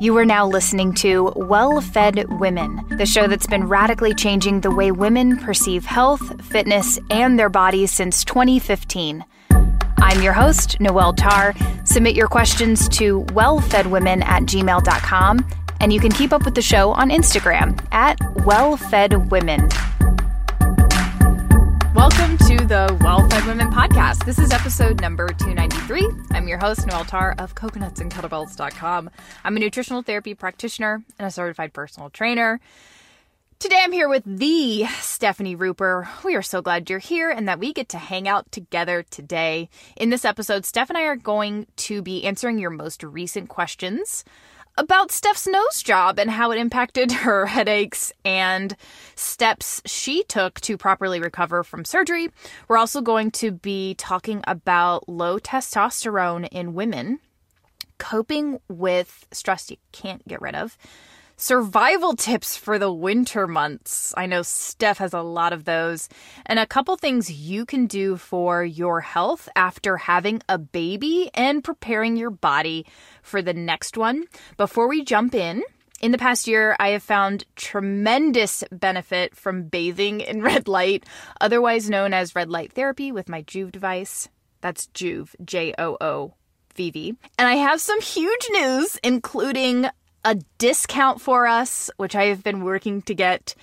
You are now listening to Well-Fed Women, the show that's been radically changing the way women perceive health, fitness, and their bodies since 2015. I'm your host, Noelle Tarr. Submit your questions to wellfedwomen@gmail.com, and you can keep up with the show on Instagram at wellfedwomen. Welcome to the Well-Fed Women podcast. This is episode number 293. I'm your host, Noelle Tarr of coconutsandkettlebells.com. I'm a nutritional therapy practitioner and a certified personal trainer. Today I'm here with the Stephanie Ruper. We are so glad you're here and that we get to hang out together today. In this episode, Steph and I are going to be answering your most recent questions about Steph's nose job and how it impacted her headaches and steps she took to properly recover from surgery. We're also going to be talking about low testosterone in women, coping with stress you can't get rid of, survival tips for the winter months. I know Steph has a lot of those. And a couple things you can do for your health after having a baby and preparing your body for the next one. Before we jump in the past year, I have found tremendous benefit from bathing in red light, otherwise known as red light therapy with my Joovv device. That's Joovv, Joovv. And I have some huge news, including a discount for us, which I have been working to get,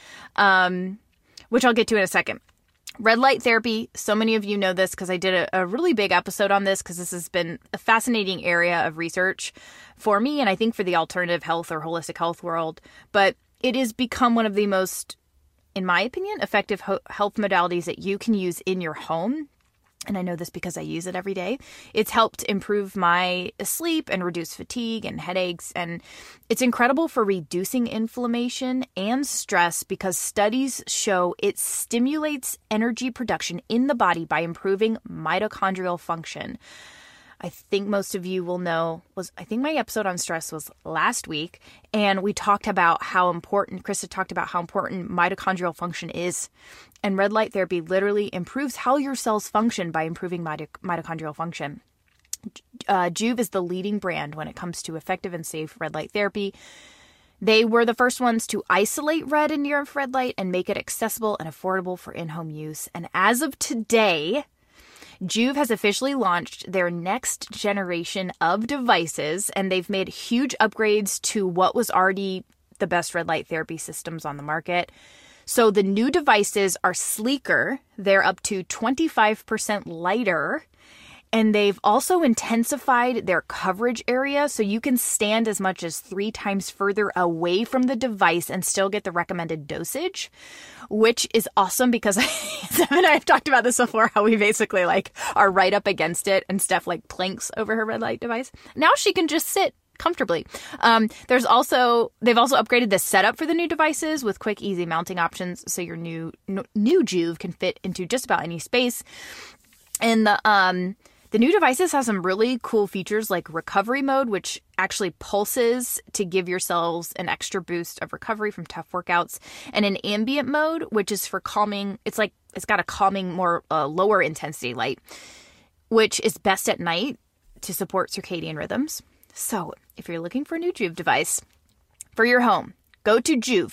which I'll get to in a second. Red light therapy, so many of you know this because I did a really big episode on this because this has been a fascinating area of research for me and I think for the alternative health or holistic health world. But it has become one of the most, in my opinion, effective health modalities that you can use in your home. And I know this because I use it every day. It's helped improve my sleep and reduce fatigue and headaches. And it's incredible for reducing inflammation and stress because studies show it stimulates energy production in the body by improving mitochondrial function. I think most of you will know, I think my episode on stress was last week, and we talked about how important, Krista talked about how important mitochondrial function is. And red light therapy literally improves how your cells function by improving mitochondrial function. Joovv is the leading brand when it comes to effective and safe red light therapy. They were the first ones to isolate red and near-infrared light and make it accessible and affordable for in-home use. And as of today, Joovv has officially launched their next generation of devices, and they've made huge upgrades to what was already the best red light therapy systems on the market. So the new devices are sleeker. They're up to 25% lighter, and they've also intensified their coverage area so you can stand as much as 3 times further away from the device and still get the recommended dosage, which is awesome because Steph and I have talked about this before, how we basically are right up against it and Steph planks over her red light device. Now she can just sit comfortably. They've also upgraded the setup for the new devices with quick, easy mounting options so your new Joovv can fit into just about any space. And the new devices have some really cool features like recovery mode, which actually pulses to give yourselves an extra boost of recovery from tough workouts, and an ambient mode, which is for calming. It's got a calming, more lower intensity light, which is best at night to support circadian rhythms. So if you're looking for a new Joovv device for your home, go to Joovv,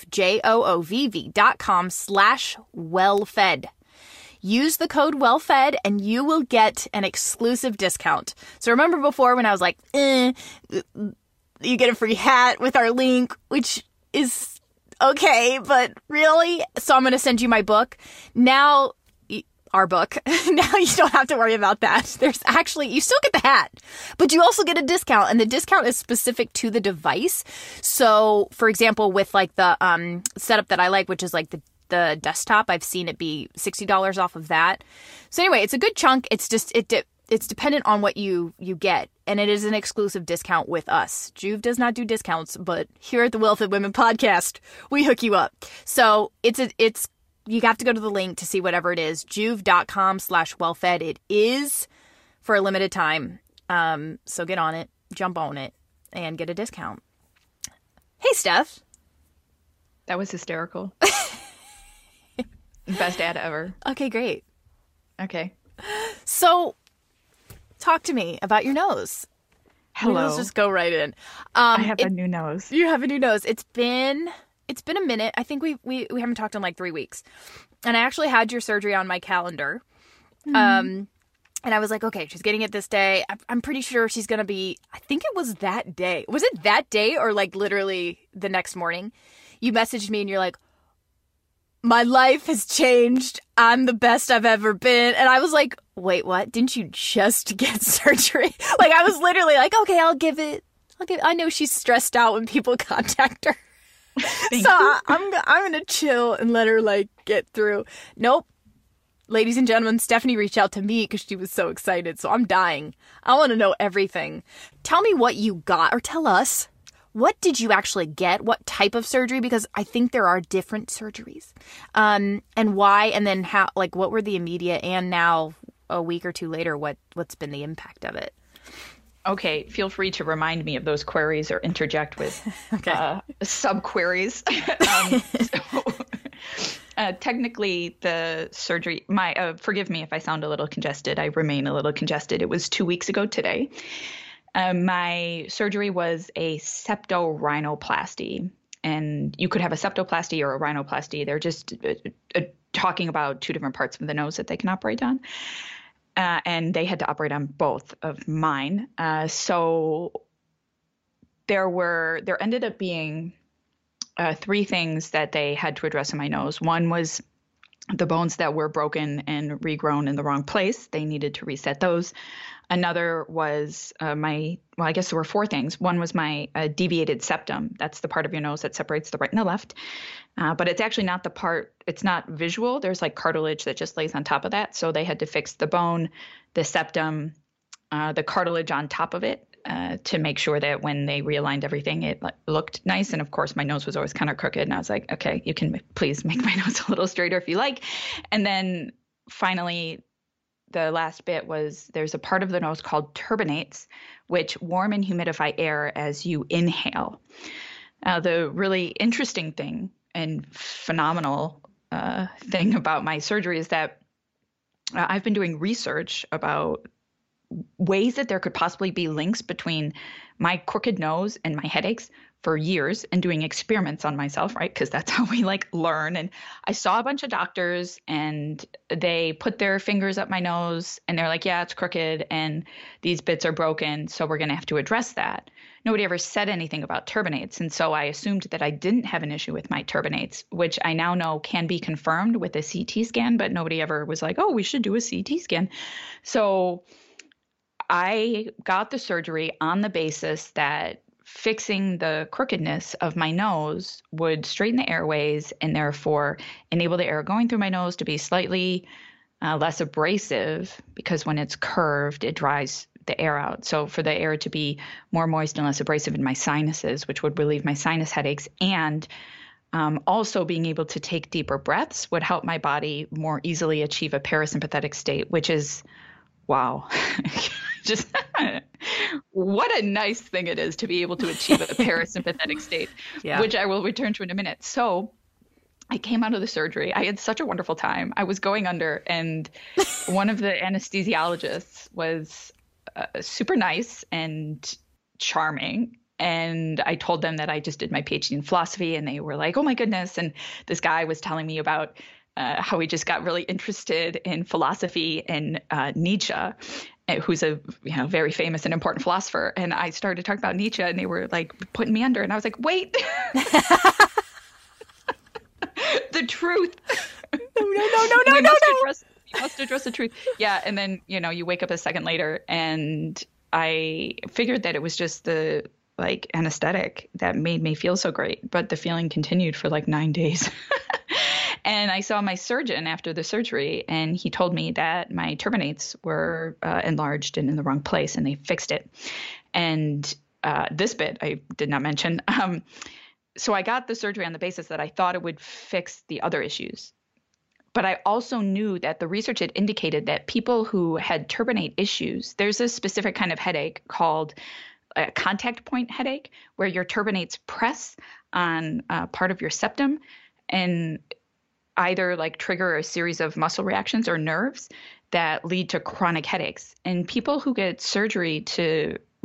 joovv.com/wellfed. Use the code WELLFED and you will get an exclusive discount. So remember before when I was like, you get a free hat with our link, which is okay, but really? So I'm going to send you my book. Now, our book. Now you don't have to worry about that. You still get the hat, but you also get a discount, and the discount is specific to the device. So for example, with the setup that I like, which is the desktop, I've seen it be $60 off of that. So anyway, it's a good chunk. It's just, it's dependent on what you get. And it is an exclusive discount with us. Joovv does not do discounts, but here at the Well-Fed Women podcast, we hook you up. So you have to go to the link to see whatever it is, joovv.com/wellfed. It is for a limited time. So get on it, jump on it, and get a discount. Hey, Steph. That was hysterical. Best ad ever. Okay, great. Okay. So talk to me about your nose. Hello. Let's just go right in. I have a new nose. You have a new nose. It's been a minute. I think we haven't talked in like 3 weeks. And I actually had your surgery on my calendar. And I was like, okay, she's getting it this day. I'm pretty sure she's going to be, I think it was that day. Was it that day or like literally the next morning? You messaged me and you're like, my life has changed. I'm the best I've ever been. And I was like, wait, what? Didn't you just get surgery? Like, I was literally like, okay, I know she's stressed out when people contact her. So I'm going to chill and let her like get through. Nope. Ladies and gentlemen, Stephanie reached out to me because she was so excited. So I'm dying. I want to know everything. Tell me what you got, or tell us. What did you actually get? What type of surgery? Because I think there are different surgeries. And why, and then how, like, what were the immediate, and now a week or two later, what's been the impact of it? Okay, feel free to remind me of those queries or interject with sub-queries. Technically, the surgery, forgive me if I sound a little congested. I remain a little congested. It was 2 weeks ago today. My surgery was a septorhinoplasty, and you could have a septoplasty or a rhinoplasty. They're just talking about two different parts of the nose that they can operate on. And they had to operate on both of mine. So there ended up being 3 things that they had to address in my nose. One was the bones that were broken and regrown in the wrong place. They needed to reset those. Another was I guess there were 4 things. One was my deviated septum. That's the part of your nose that separates the right and the left. But it's actually not the part, it's not visual. There's like cartilage that just lays on top of that. So they had to fix the bone, the septum, the cartilage on top of it to make sure that when they realigned everything, it looked nice. And of course, my nose was always kind of crooked. And I was like, okay, you can please make my nose a little straighter if you like. And then finally, the last bit was there's a part of the nose called turbinates, which warm and humidify air as you inhale. The really interesting thing and phenomenal thing about my surgery is that I've been doing research about ways that there could possibly be links between my crooked nose and my headaches for years, and doing experiments on myself, right? Because that's how we like learn. And I saw a bunch of doctors and they put their fingers up my nose and they're like, yeah, it's crooked and these bits are broken, so we're going to have to address that. Nobody ever said anything about turbinates. And so I assumed that I didn't have an issue with my turbinates, which I now know can be confirmed with a CT scan, but nobody ever was like, oh, we should do a CT scan. So I got the surgery on the basis that fixing the crookedness of my nose would straighten the airways and therefore enable the air going through my nose to be slightly less abrasive, because when it's curved, it dries the air out. So for the air to be more moist and less abrasive in my sinuses, which would relieve my sinus headaches, and also being able to take deeper breaths would help my body more easily achieve a parasympathetic state, which is, wow. Just what a nice thing it is to be able to achieve a parasympathetic state, which I will return to in a minute. So I came out of the surgery. I had such a wonderful time. I was going under, and one of the anesthesiologists was super nice and charming. And I told them that I just did my PhD in philosophy, and they were like, oh my goodness. And this guy was telling me about how he just got really interested in philosophy and Nietzsche, who's a very famous and important philosopher. And I started talking about Nietzsche, and they were like putting me under. And I was like, wait, the truth. No. You must address the truth. Yeah. And then, you wake up a second later, and I figured that it was just the anesthetic that made me feel so great. But the feeling continued for 9 days. And I saw my surgeon after the surgery, and he told me that my turbinates were enlarged and in the wrong place, and they fixed it. And this bit I did not mention. So I got the surgery on the basis that I thought it would fix the other issues. But I also knew that the research had indicated that people who had turbinate issues, there's a specific kind of headache called a contact point headache, where your turbinates press on part of your septum and either trigger a series of muscle reactions or nerves that lead to chronic headaches. And people who get surgery to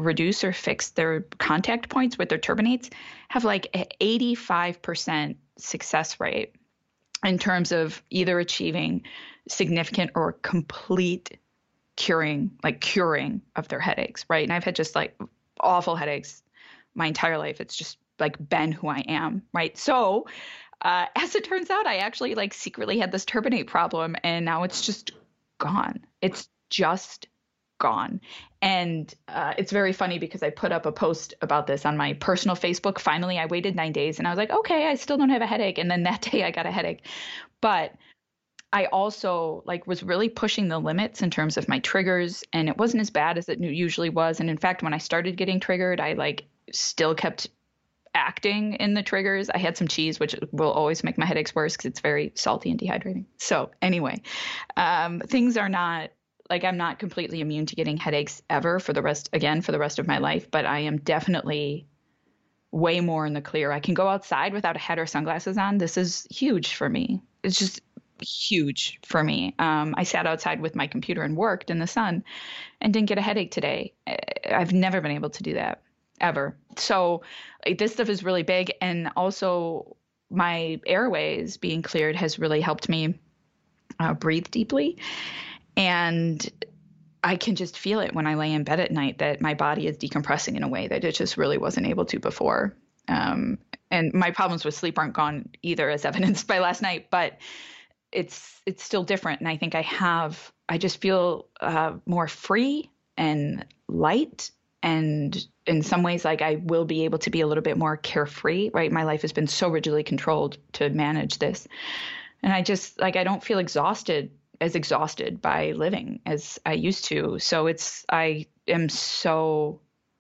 reduce or fix their contact points with their turbinates have like an 85% success rate in terms of either achieving significant or complete curing of their headaches, right? And I've had just like awful headaches my entire life. It's just like been who I am, right? So as it turns out, I actually like secretly had this turbinate problem, and now it's just gone. It's just gone. And it's very funny because I put up a post about this on my personal Facebook. Finally, I waited 9 days and I was like, okay, I still don't have a headache. And then that day I got a headache. But I also like was really pushing the limits in terms of my triggers, and it wasn't as bad as it usually was. And in fact, when I started getting triggered, I like still kept acting in the triggers. I had some cheese, which will always make my headaches worse because it's very salty and dehydrating. So anyway, things are not like I'm not completely immune to getting headaches ever for the rest of my life, but I am definitely way more in the clear. I can go outside without a hat or sunglasses on. This is huge for me. It's just huge for me. I sat outside with my computer and worked in the sun and didn't get a headache today. I've never been able to do that ever. So like, this stuff is really big. And also my airways being cleared has really helped me breathe deeply. And I can just feel it when I lay in bed at night that my body is decompressing in a way that it just really wasn't able to before. And my problems with sleep aren't gone either, as evidenced by last night, but it's still different. And I think I just feel more free and light. And in some ways, like I will be able to be a little bit more carefree, right? My life has been so rigidly controlled to manage this. And I just like, I don't feel exhausted by living as I used to. So I am so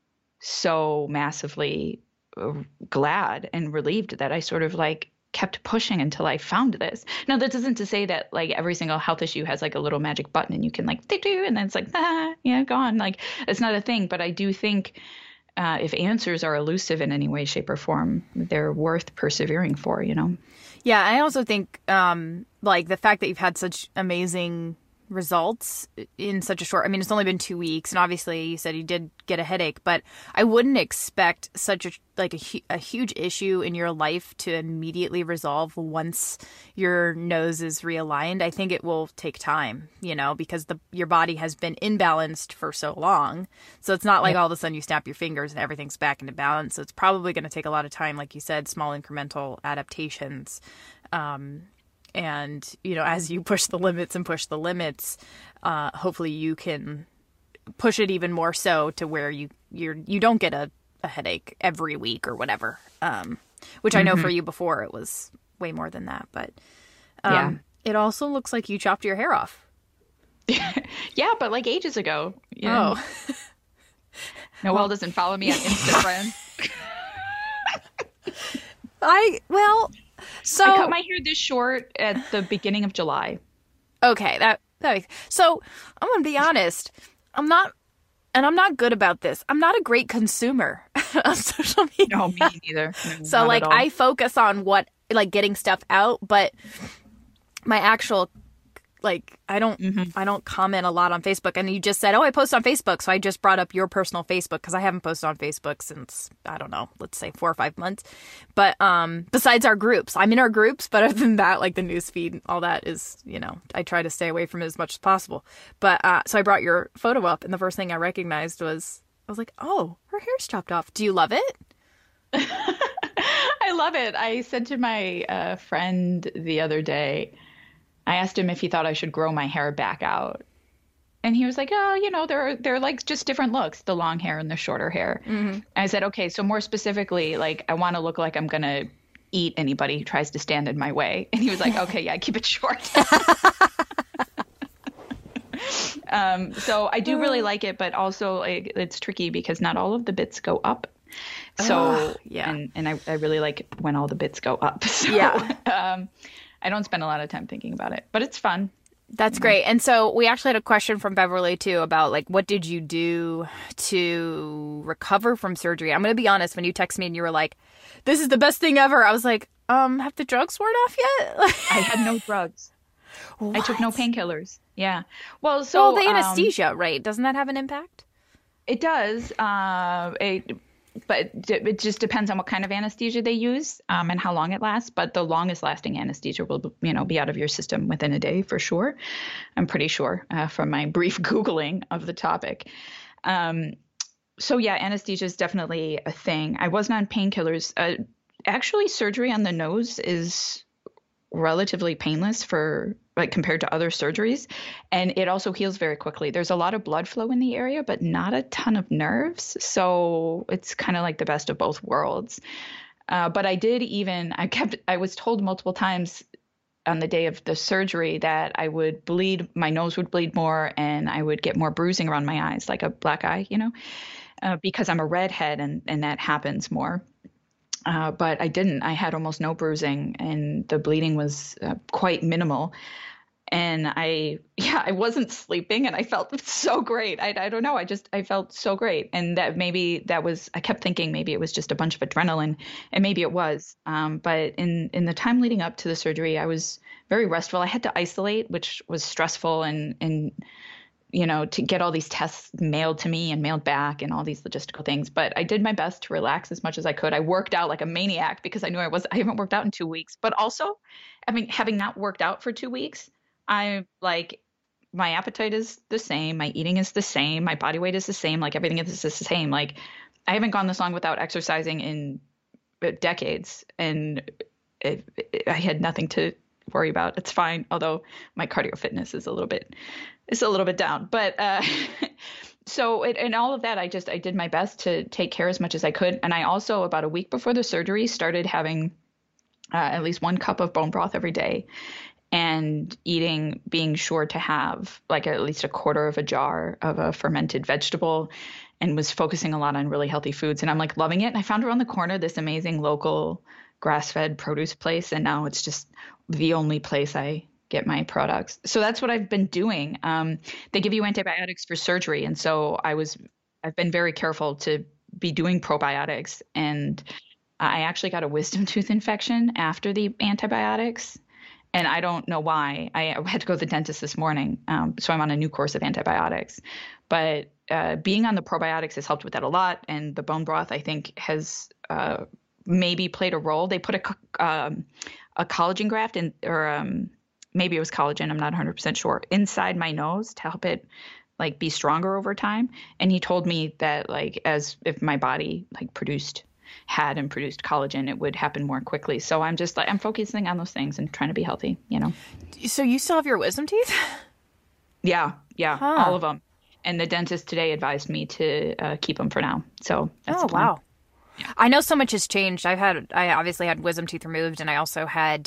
massively glad and relieved that I sort of like kept pushing until I found this. Now, that isn't to say that like every single health issue has like a little magic button and you can like, and then it's like, gone. Like it's not a thing. But I do think if answers are elusive in any way, shape or form, they're worth persevering for, you know? Yeah. I also think like the fact that you've had such amazing results in such a short, I mean, it's only been 2 weeks, and obviously you said you did get a headache, but I wouldn't expect such a huge issue in your life to immediately resolve once your nose is realigned. I think it will take time, you know, because your body has been imbalanced for so long. So it's not like all of a sudden you snap your fingers and everything's back into balance. So it's probably going to take a lot of time, like you said, small incremental adaptations. And, you know, as you push the limits, hopefully you can push it even more so to where you don't get a headache every week or whatever. Which I know for you before it was way more than that. But it also looks like you chopped your hair off. Yeah, but like ages ago. Yeah. Oh. Noelle doesn't follow me on Instagram. So I cut my hair this short at the beginning of July. Okay, so I'm gonna be honest. I'm not good about this. I'm not a great consumer of social media. No, me neither. So like I focus on getting stuff out, but my actual I don't comment a lot on Facebook. And you just said, I post on Facebook. So I just brought up your personal Facebook because I haven't posted on Facebook since, I don't know, let's say 4 or 5 months. But besides our groups, I'm in our groups. But other than that, like the news feed, all that is, you know, I try to stay away from it as much as possible. But so I brought your photo up, and the first thing I recognized I was like, oh, her hair's chopped off. Do you love it? I love it. I said to my friend the other day, I asked him if he thought I should grow my hair back out. And he was like, oh, you know, they're like just different looks, the long hair and the shorter hair. Mm-hmm. I said, okay, so more specifically, like I want to look like I'm going to eat anybody who tries to stand in my way. And he was like, okay, yeah, keep it short. So I do really like it, but also it's tricky because not all of the bits go up. So, and I really like when all the bits go up. So, I don't spend a lot of time thinking about it, but it's fun. That's great. And so we actually had a question from Beverly too about like, what did you do to recover from surgery? I'm going to be honest. When you text me and you were like, this is the best thing ever, I was like, have the drugs worn off yet? I had no drugs. What? I took no painkillers. Yeah. Well, the anesthesia, right? Doesn't that have an impact? It does. But it just depends on what kind of anesthesia they use, and how long it lasts. But the longest lasting anesthesia will, be out of your system within a day for sure. I'm pretty sure, from my brief Googling of the topic. So yeah, anesthesia is definitely a thing. I wasn't on painkillers. Actually, surgery on the nose is relatively painless for like compared to other surgeries, and it also heals very quickly. There's a lot of blood flow in the area, but not a ton of nerves, so it's kind of like the best of both worlds. But I was told multiple times on the day of the surgery that my nose would bleed more, and I would get more bruising around my eyes, like a black eye, because I'm a redhead, and that happens more. But I didn't. I had almost no bruising, and the bleeding was quite minimal. And I wasn't sleeping, and I felt so great. I don't know. I felt so great. And I kept thinking maybe it was just a bunch of adrenaline, and maybe it was. But in the time leading up to the surgery, I was very restful. I had to isolate, which was stressful, and to get all these tests mailed to me and mailed back and all these logistical things. But I did my best to relax as much as I could. I worked out like a maniac because I knew I haven't worked out in 2 weeks. But also, having not worked out for 2 weeks, my appetite is the same. My eating is the same. My body weight is the same. Like everything is the same. Like I haven't gone this long without exercising in decades. And I had nothing to worry about. It's fine. Although my cardio fitness is a little bit down, but so in all of that, I did my best to take care as much as I could. And I also, about a week before the surgery, started having at least 1 cup of bone broth every day, and being sure to have like at least a quarter of a jar of a fermented vegetable, and was focusing a lot on really healthy foods. And I'm like loving it. And I found around the corner this amazing local grass-fed produce place, and now it's just the only place I get my products. So that's what I've been doing. They give you antibiotics for surgery, and so I've been very careful to be doing probiotics. And I actually got a wisdom tooth infection after the antibiotics, and I don't know why. I had to go to the dentist this morning, so I'm on a new course of antibiotics. But being on the probiotics has helped with that a lot, and the bone broth, I think, has maybe played a role. They put a collagen graft in, or maybe it was collagen, I'm not 100% sure, inside my nose to help it like be stronger over time. And he told me that like as if my body like produced collagen, it would happen more quickly. So I'm just like, I'm focusing on those things and trying to be healthy, So you still have your wisdom teeth? Yeah, Huh. all of them. And the dentist today advised me to keep them for now. So that's the plan. Wow. Yeah. I know so much has changed. I obviously had wisdom teeth removed, and I also had,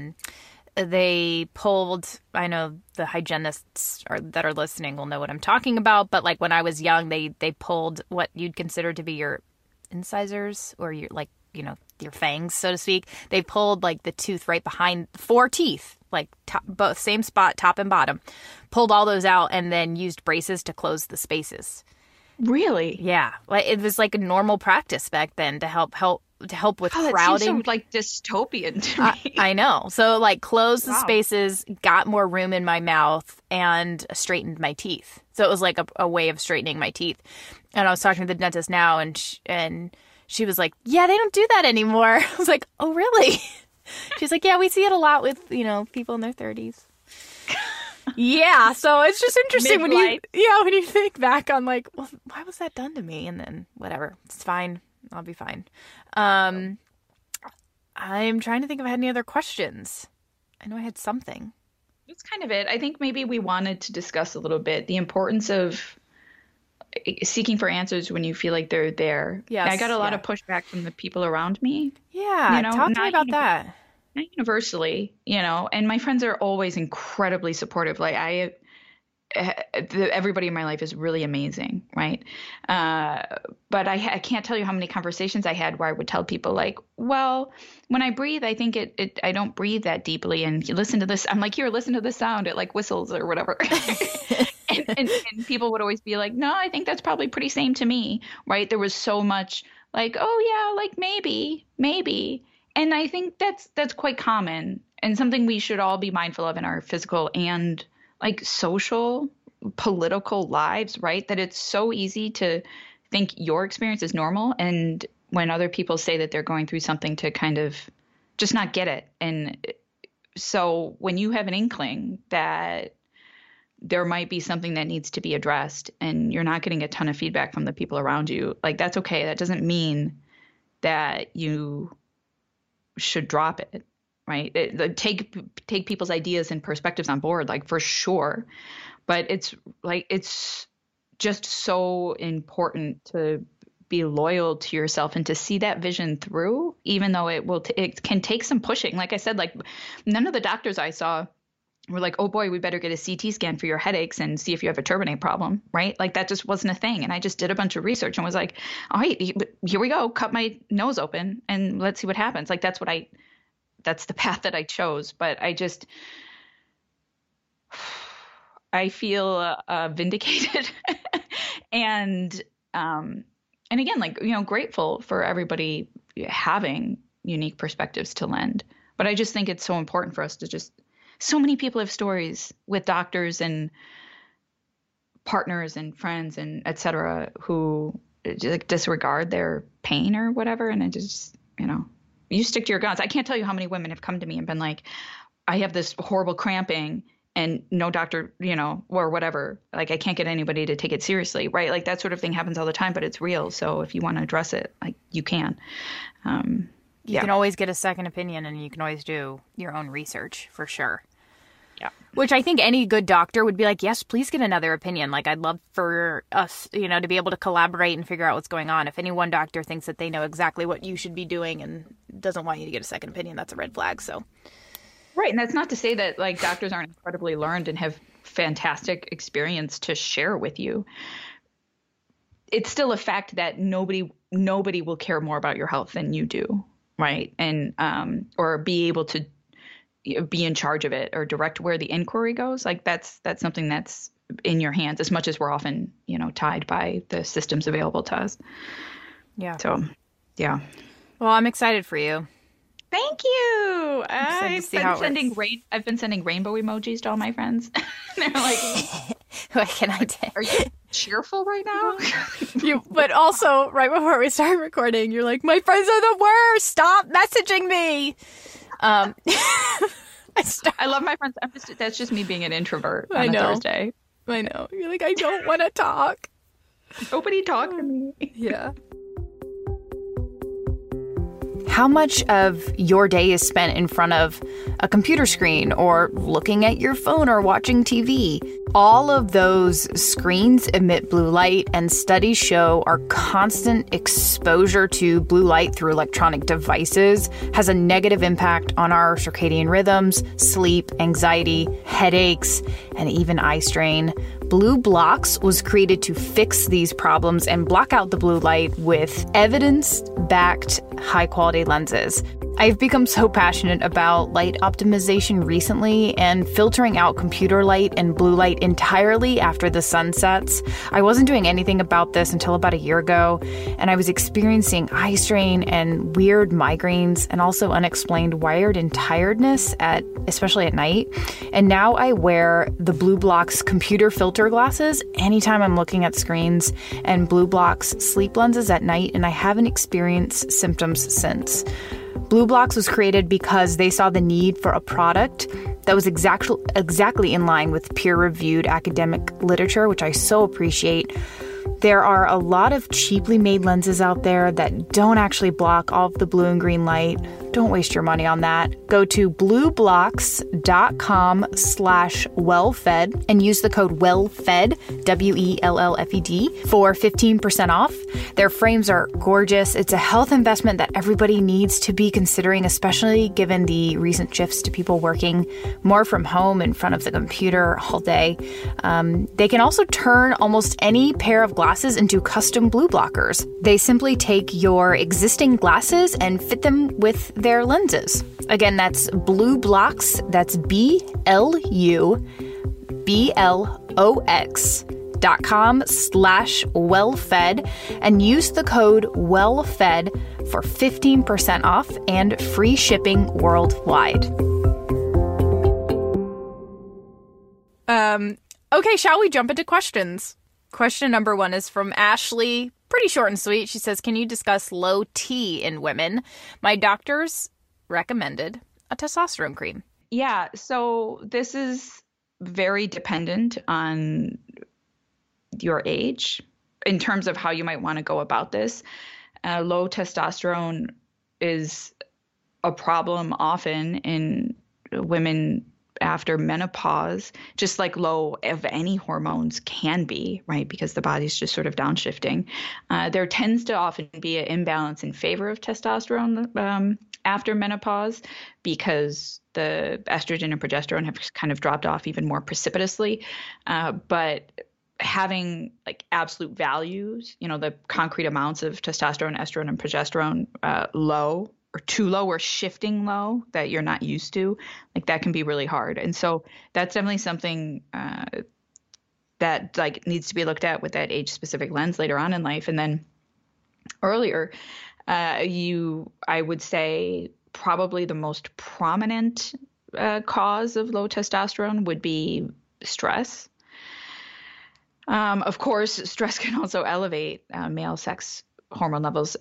they pulled, I know the hygienists that are listening will know what I'm talking about, but like when I was young, they pulled what you'd consider to be your incisors, or your like, your fangs, so to speak. They pulled like the tooth right behind 4 teeth, like both same spot, top and bottom, pulled all those out, and then used braces to close the spaces. Really? Yeah. Like it was like a normal practice back then to help with crowding. That seems so like dystopian to me. I know. So like closed the Wow. spaces, got more room in my mouth, and straightened my teeth. So it was like a way of straightening my teeth. And I was talking to the dentist now, and she was like, "Yeah, they don't do that anymore." I was like, "Oh, really?" She's like, "Yeah, we see it a lot with, people in their 30s." Yeah, so it's just interesting when you think back on like, well, why was that done to me? And then whatever, it's fine. I'll be fine. I'm trying to think if I had any other questions. I know I had something. That's kind of it. I think maybe we wanted to discuss a little bit the importance of seeking for answers when you feel like they're there. Yes, I got a lot of pushback from the people around me. Yeah, talk to me about that. Not universally, and my friends are always incredibly supportive. Like everybody in my life is really amazing, right? But I can't tell you how many conversations I had where I would tell people like, well, when I breathe, I think I don't breathe that deeply. And you listen to this, I'm like, here, listen to the sound. It like whistles or whatever. and people would always be like, no, I think that's probably pretty same to me, right? There was so much like, oh yeah, like maybe. And I think that's quite common and something we should all be mindful of in our physical and like social political lives, right? That it's so easy to think your experience is normal. And when other people say that they're going through something, to kind of just not get it. And so when you have an inkling that there might be something that needs to be addressed and you're not getting a ton of feedback from the people around you, like, that's okay. That doesn't mean that you should drop it, right? Take people's ideas and perspectives on board, like, for sure. But it's just so important to be loyal to yourself and to see that vision through, even though it can take some pushing. Like I said, like, none of the doctors I saw were like, oh boy, we better get a CT scan for your headaches and see if you have a turbinate problem, right? Like, that just wasn't a thing. And I just did a bunch of research and was like, all right, here we go, cut my nose open and let's see what happens. Like, that's the path that I chose. But I feel vindicated and again, like, grateful for everybody having unique perspectives to lend. But I just think it's so important for us to so many people have stories with doctors and partners and friends and et cetera who like disregard their pain or whatever. And it just, you stick to your guns. I can't tell you how many women have come to me and been like, I have this horrible cramping and no doctor, or whatever, like, I can't get anybody to take it seriously, right? Like, that sort of thing happens all the time, but it's real. So if you want to address it, like, you can. You can always get a second opinion, and you can always do your own research, for sure. Yeah. Which I think any good doctor would be like, yes, please get another opinion. Like, I'd love for us, to be able to collaborate and figure out what's going on. If any one doctor thinks that they know exactly what you should be doing and doesn't want you to get a second opinion, that's a red flag. So. Right. And that's not to say that, like, doctors aren't incredibly learned and have fantastic experience to share with you. It's still a fact that nobody will care more about your health than you do. Right. And or be able to be in charge of it or direct where the inquiry goes. Like, that's something that's in your hands, as much as we're often, tied by the systems available to us. Yeah. So, yeah. Well, I'm excited for you. Thank you. I've been sending rainbow emojis to all my friends. They're like, what can I do? Are you cheerful right now? But also, right before we started recording, you're like, my friends are the worst. Stop messaging me. I love my friends. That's just me being an introvert on a Thursday. I know. You're like, I don't want to talk. Nobody talk to me. Yeah. How much of your day is spent in front of a computer screen or looking at your phone or watching TV? All of those screens emit blue light, and studies show our constant exposure to blue light through electronic devices has a negative impact on our circadian rhythms, sleep, anxiety, headaches, and even eye strain. BlueBlox was created to fix these problems and block out the blue light with evidence-backed, high-quality lenses. I've become so passionate about light optimization recently and filtering out computer light and blue light entirely after the sun sets. I wasn't doing anything about this until about a year ago, and I was experiencing eye strain and weird migraines and also unexplained wired and tiredness especially at night. And now I wear the BlueBlox computer filter glasses anytime I'm looking at screens and BlueBlox sleep lenses at night, and I haven't experienced symptoms since. BlueBlox was created because they saw the need for a product that was exactly in line with peer-reviewed academic literature, which I so appreciate. There are a lot of cheaply made lenses out there that don't actually block all of the blue and green light. Don't waste your money on that. Go to blueblox.com/wellfed and use the code WELLFED, WELLFED, for 15% off. Their frames are gorgeous. It's a health investment that everybody needs to be considering, especially given the recent shifts to people working more from home in front of the computer all day. They can also turn almost any pair of glasses into custom blue blockers. They simply take your existing glasses and fit them with their lenses. Again, that's BlueBlox. That's BlueBlox.com/wellfed and use the code WELLFED for 15% off and free shipping worldwide. Okay, shall we jump into questions? Question number 1 is from Ashley. Pretty short and sweet. She says, can you discuss low T in women? My doctors recommended a testosterone cream. Yeah, so this is very dependent on your age in terms of how you might want to go about this. Low testosterone is a problem often in women after menopause, just like low of any hormones can be, right? Because the body's just sort of downshifting. There tends to often be an imbalance in favor of testosterone after menopause because the estrogen and progesterone have kind of dropped off even more precipitously. But having like absolute values, the concrete amounts of testosterone, estrogen, and progesterone low or too low or shifting low that you're not used to, like that can be really hard. And so that's definitely something that like needs to be looked at with that age specific lens later on in life. And then earlier, I would say probably the most prominent cause of low testosterone would be stress. Of course, stress can also elevate male sex hormone levels.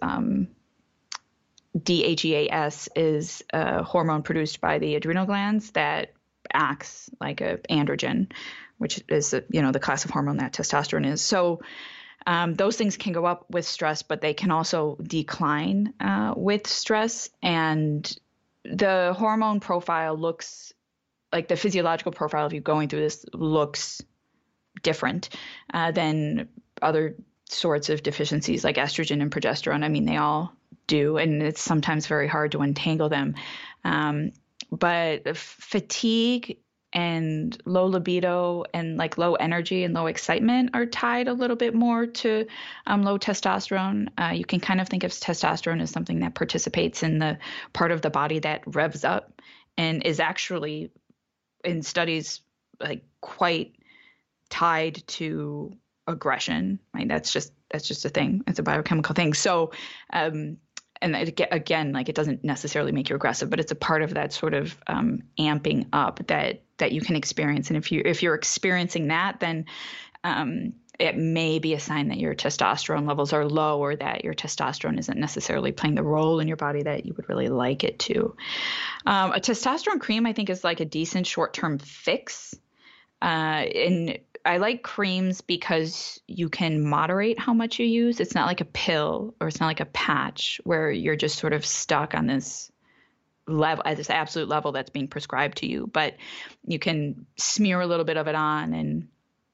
DHEAS is a hormone produced by the adrenal glands that acts like a androgen, which is the class of hormone that testosterone is. So those things can go up with stress, but they can also decline with stress. And the hormone profile looks like the physiological profile of you going through this looks different than other sorts of deficiencies like estrogen and progesterone. I mean, they all do, and it's sometimes very hard to untangle them. But fatigue and low libido and like low energy and low excitement are tied a little bit more to low testosterone. You can kind of think of testosterone as something that participates in the part of the body that revs up and is actually in studies like quite tied to aggression. Right? That's just a thing. It's a biochemical thing. So, and again, like it doesn't necessarily make you aggressive, but it's a part of that sort of amping up that you can experience. And if you're experiencing that, then it may be a sign that your testosterone levels are low or that your testosterone isn't necessarily playing the role in your body that you would really like it to. A testosterone cream, I think, is like a decent short-term fix. And I like creams because you can moderate how much you use. It's not like a pill or it's not like a patch where you're just sort of stuck on this level, at this absolute level that's being prescribed to you. But you can smear a little bit of it on, and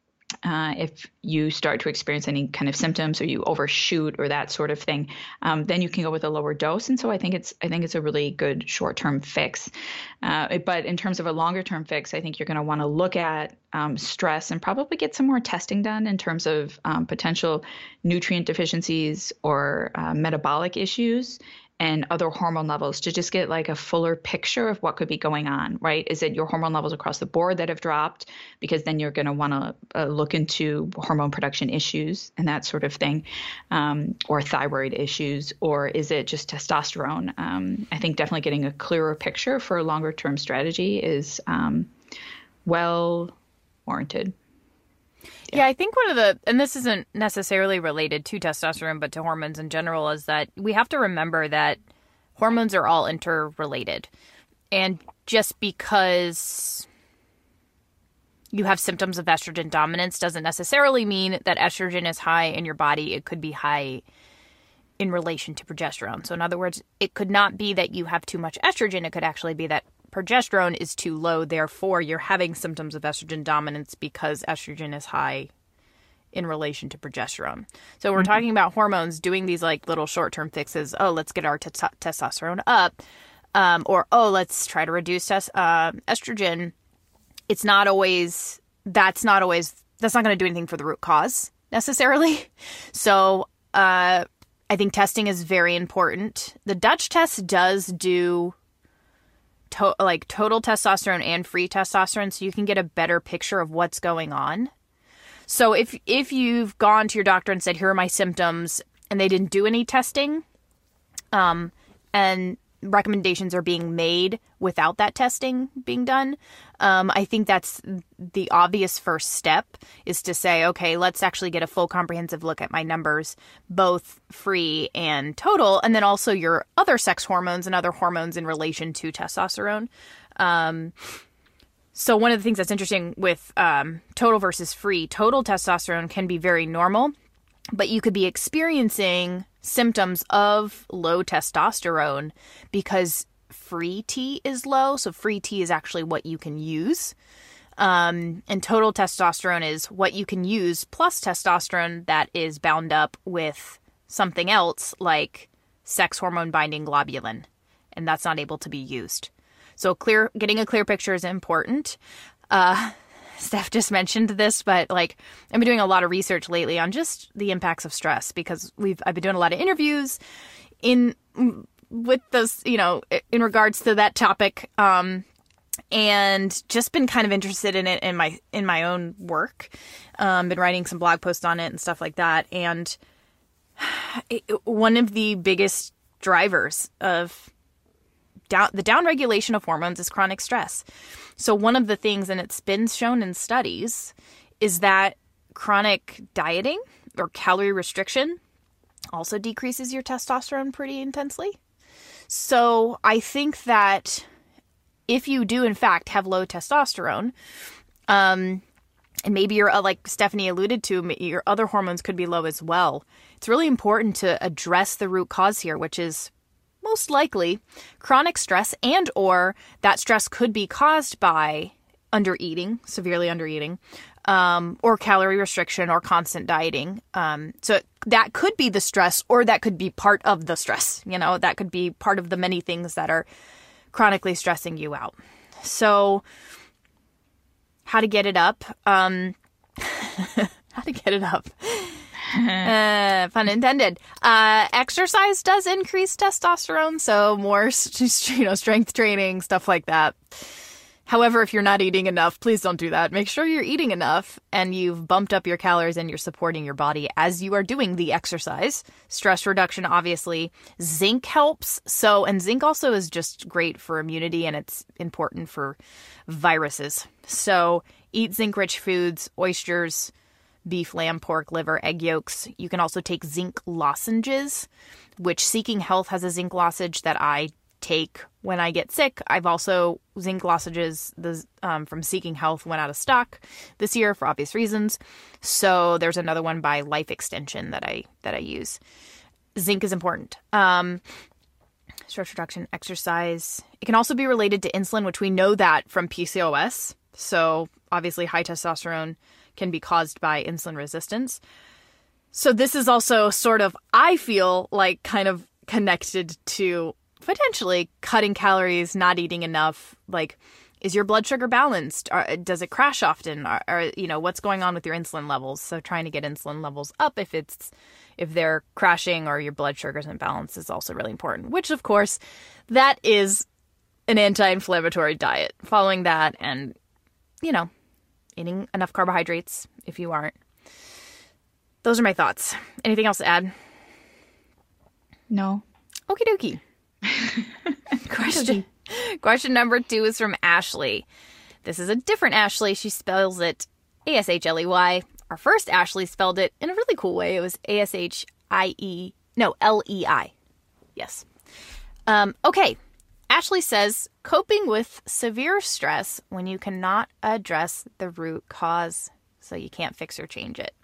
if you start to experience any kind of symptoms or you overshoot or that sort of thing, then you can go with a lower dose. And so I think it's a really good short-term fix. But in terms of a longer-term fix, I think you're going to want to look at stress and probably get some more testing done in terms of potential nutrient deficiencies or metabolic issues and other hormone levels to just get like a fuller picture of what could be going on, right? Is it your hormone levels across the board that have dropped? Because then you're going to want to look into hormone production issues and that sort of thing, or thyroid issues, or is it just testosterone? I think definitely getting a clearer picture for a longer term strategy is well warranted. Yeah, I think one of the, and this isn't necessarily related to testosterone, but to hormones in general, is that we have to remember that hormones are all interrelated. And just because you have symptoms of estrogen dominance doesn't necessarily mean that estrogen is high in your body. It could be high in relation to progesterone. So in other words, it could not be that you have too much estrogen. It could actually be that progesterone is too low. Therefore, you're having symptoms of estrogen dominance because estrogen is high in relation to progesterone. So we're talking about hormones doing these like little short-term fixes. Oh, let's get our testosterone up. Or, oh, let's try to reduce estrogen. It's not always, that's not going to do anything for the root cause necessarily. So, I think testing is very important. The Dutch test does do total testosterone and free testosterone, so you can get a better picture of what's going on. So if you've gone to your doctor and said, here are my symptoms, and they didn't do any testing, and recommendations are being made without that testing being done. I think that's the obvious first step, is to say, okay, let's actually get a full comprehensive look at my numbers, both free and total, and then also your other sex hormones and other hormones in relation to testosterone. So one of the things that's interesting with total versus free, total testosterone can be very normal, but you could be experiencing symptoms of low testosterone because free T is low. So free T is actually what you can use. And total testosterone is what you can use plus testosterone that is bound up with something else like sex hormone binding globulin. And that's not able to be used. So getting a clear picture is important. Steph just mentioned this, but like I've been doing a lot of research lately on just the impacts of stress because I've been doing a lot of interviews with those, in regards to that topic, and just been kind of interested in it in my own work. Been writing some blog posts on it and stuff like that, and one of the biggest drivers of the downregulation of hormones is chronic stress. So one of the things, and it's been shown in studies, is that chronic dieting or calorie restriction also decreases your testosterone pretty intensely. So I think that if you do in fact have low testosterone, and maybe you're, like Stephanie alluded to, your other hormones could be low as well, it's really important to address the root cause here, which is most likely chronic stress, and or that stress could be caused by undereating, severely undereating, or calorie restriction or constant dieting. So that could be the stress, or that could be part of the stress. That could be part of the many things that are chronically stressing you out. So how to get it up? How to get it up? Pun intended. Exercise does increase testosterone, so more, strength training, stuff like that. However, if you're not eating enough, please don't do that. Make sure you're eating enough and you've bumped up your calories and you're supporting your body as you are doing the exercise. Stress reduction, obviously. Zinc helps. And zinc also is just great for immunity, and it's important for viruses. So eat zinc-rich foods, oysters, beef, lamb, pork, liver, egg yolks. You can also take zinc lozenges, which Seeking Health has a zinc lozenge that I take when I get sick. I've also, zinc lozenges from Seeking Health went out of stock this year for obvious reasons. So there's another one by Life Extension that I use. Zinc is important. Stress reduction, exercise. It can also be related to insulin, which we know that from PCOS. So obviously high testosterone can be caused by insulin resistance. So this is also sort of, I feel like, kind of connected to potentially cutting calories, not eating enough. Like, is your blood sugar balanced? Or does it crash often? Or what's going on with your insulin levels? So trying to get insulin levels up if they're crashing or your blood sugar's in balance is also really important, which of course that is an anti-inflammatory diet. Following that and, eating enough carbohydrates if you aren't. Those are my thoughts. Anything else to add? No. Okie dokie. Question number 2 is from Ashley. This is a different Ashley. She spells it Ashley. Our first Ashley spelled it in a really cool way. It was Ashie. No, Lei. Yes. Okay. Ashley says, coping with severe stress when you cannot address the root cause, so you can't fix or change it.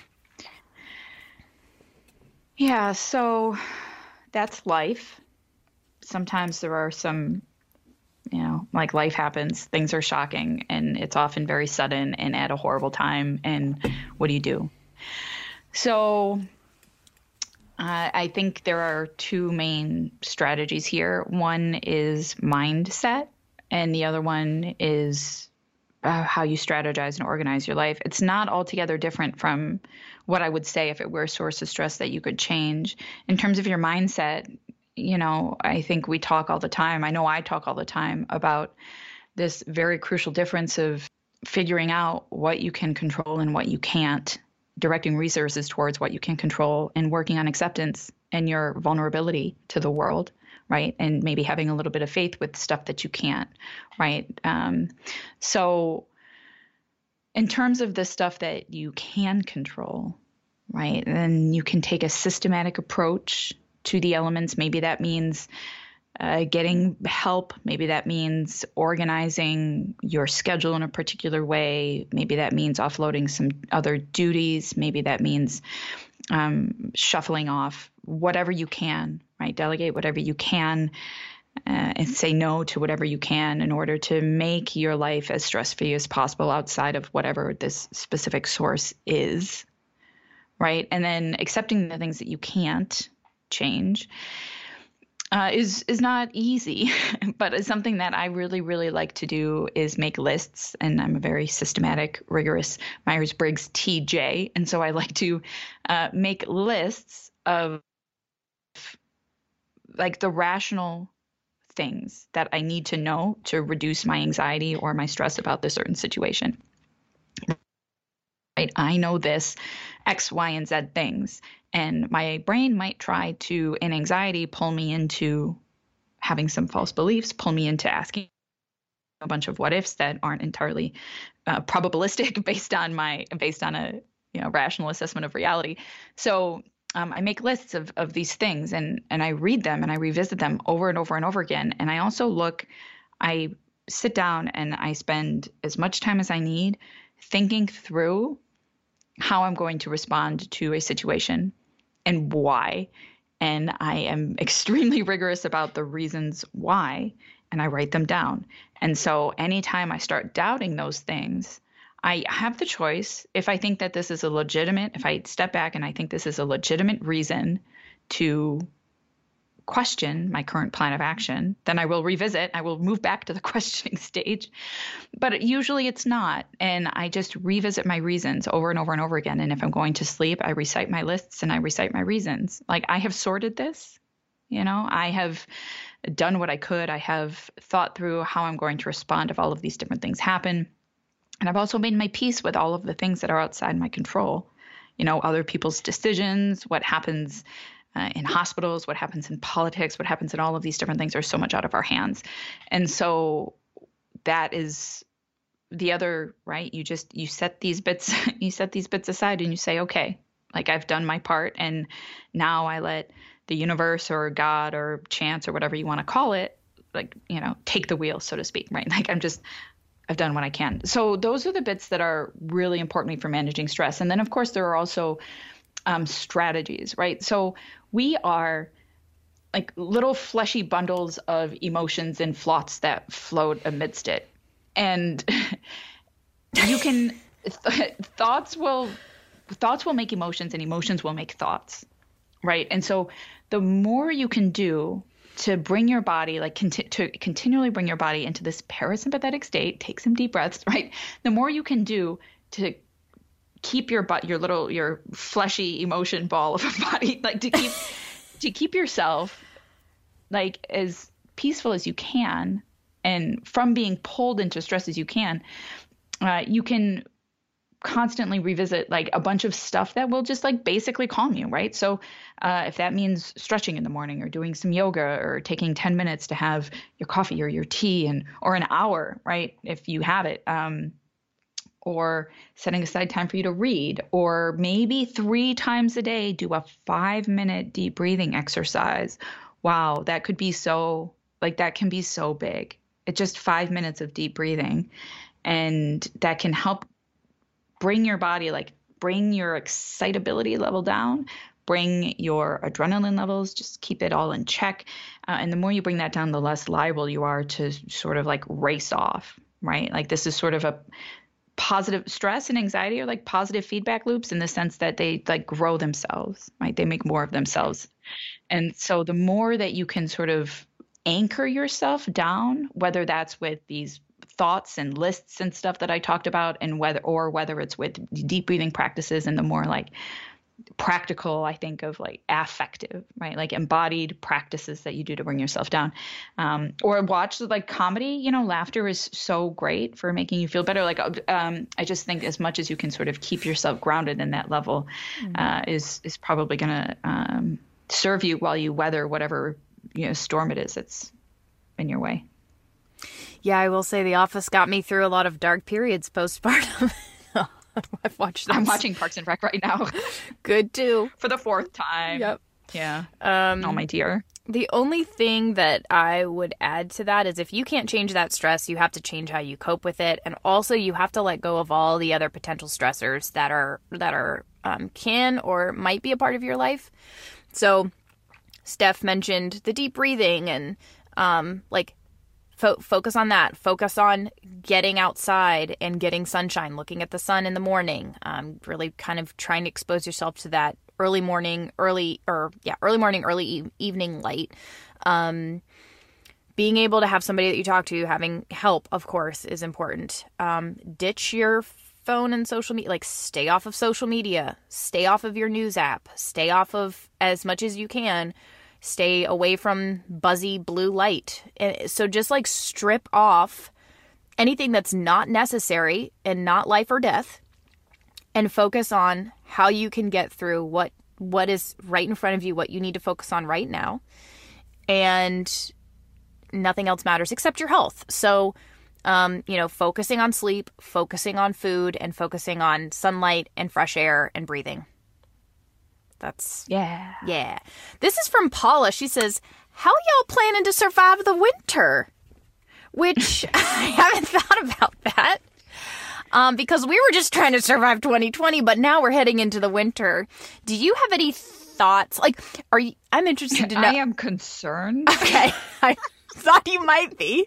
Yeah, so that's life. Sometimes there are some, like life happens, things are shocking, and it's often very sudden and at a horrible time. And what do you do? So I think there are 2 main strategies here. One is mindset, and the other one is how you strategize and organize your life. It's not altogether different from what I would say if it were a source of stress that you could change. In terms of your mindset, I think we talk all the time. I know I talk all the time about this very crucial difference of figuring out what you can control and what you can't, directing resources towards what you can control, and working on acceptance and your vulnerability to the world, right? And maybe having a little bit of faith with stuff that you can't, right? So in terms of the stuff that you can control, right, then you can take a systematic approach to the elements. Maybe that means getting help. Maybe that means organizing your schedule in a particular way. Maybe that means offloading some other duties. Maybe that means shuffling off whatever you can, right? Delegate whatever you can and say no to whatever you can in order to make your life as stress-free as possible outside of whatever this specific source is, right? And then accepting the things that you can't change is not easy, but it's something that I really, really like to do is make lists. And I'm a very systematic, rigorous Myers-Briggs TJ. And so I like to make lists of like the rational things that I need to know to reduce my anxiety or my stress about the certain situation. Right? I know this X, Y, and Z things. And my brain might try to, in anxiety, pull me into having some false beliefs, pull me into asking a bunch of what ifs that aren't entirely probabilistic based on a rational assessment of reality. So I make lists of these things and I read them and I revisit them over and over and over again. And I sit down and I spend as much time as I need thinking through how I'm going to respond to a situation and why. And I am extremely rigorous about the reasons why, and I write them down. And so anytime I start doubting those things, I have the choice. If I think that this is if I step back and I think this is a legitimate reason to question my current plan of action, then I will revisit. I will move back to the questioning stage. But usually it's not. And I just revisit my reasons over and over and over again. And if I'm going to sleep, I recite my lists and I recite my reasons. Like I have sorted this, I have done what I could. I have thought through how I'm going to respond if all of these different things happen. And I've also made my peace with all of the things that are outside my control, other people's decisions, what happens in hospitals, what happens in politics, what happens in all of these different things are so much out of our hands. And so that is the other, right? You set these bits, aside and you say, okay, like I've done my part. And now I let the universe or God or chance or whatever you want to call it, like, take the wheel, so to speak, right? Like I've done what I can. So those are the bits that are really important for managing stress. And then of course there are also strategies, right? So we are like little fleshy bundles of emotions and thoughts that float amidst it. And you can, thoughts will make emotions and emotions will make thoughts, right? And so the more you can do to bring your body, to continually bring your body into this parasympathetic state, take some deep breaths, right? The more you can do to keep your fleshy emotion ball of a body, like to keep yourself like as peaceful as you can and from being pulled into stress as you can constantly revisit like a bunch of stuff that will just like basically calm you, right? So if that means stretching in the morning or doing some yoga or taking 10 minutes to have your coffee or your tea or an hour, right? If you have it, or setting aside time for you to read, or maybe 3 times a day, do a 5-minute deep breathing exercise. Wow. That can be so big. It's just 5 minutes of deep breathing. And that can help bring your body, bring your excitability level down, bring your adrenaline levels, just keep it all in check. And the more you bring that down, the less liable you are to sort of like race off, right? Like this is sort of a positive stress and anxiety are like positive feedback loops in the sense that they like grow themselves, right? They make more of themselves. And so the more that you can sort of anchor yourself down, whether that's with these thoughts and lists and stuff that I talked about, and whether it's with deep breathing practices and the more like practical, I think of like affective, right? Like embodied practices that you do to bring yourself down, or watch like comedy, laughter is so great for making you feel better. Like, I just think as much as you can sort of keep yourself grounded in that level, is probably going to serve you while you weather whatever, storm it is that's in your way. Yeah, I will say The Office got me through a lot of dark periods postpartum. I've watched them. I'm watching Parks and Rec right now. Good too. For the 4th time. Yep. Yeah. Oh, my dear. The only thing that I would add to that is if you can't change that stress, you have to change how you cope with it. And also you have to let go of all the other potential stressors that are can or might be a part of your life. So Steph mentioned the deep breathing and focus on that. Focus on getting outside and getting sunshine, looking at the sun in the morning. Really kind of trying to expose yourself to that early morning, early evening light. Being able to have somebody that you talk to, having help, of course, is important. Ditch your phone and social media, stay off of social media, stay off of your news app, stay off of as much as you can. Stay away from buzzy blue light. And so just strip off anything that's not necessary and not life or death and focus on how you can get through what is right in front of you, what you need to focus on right now. And nothing else matters except your health. So, focusing on sleep, focusing on food, and focusing on sunlight and fresh air and breathing. Yeah. This is from Paula. She says, how y'all planning to survive the winter? Which I haven't thought about that. Because we were just trying to survive 2020, but now we're heading into the winter. Do you have any thoughts? I'm interested to know. I am concerned. Okay. I thought you might be.